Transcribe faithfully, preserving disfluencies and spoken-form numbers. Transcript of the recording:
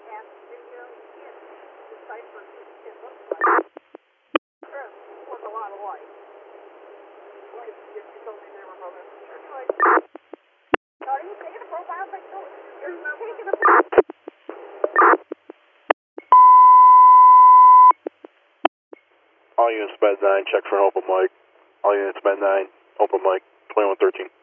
All units, Med nine, check for an open mic. All units, Med nine, open mic, twenty-one thirteen.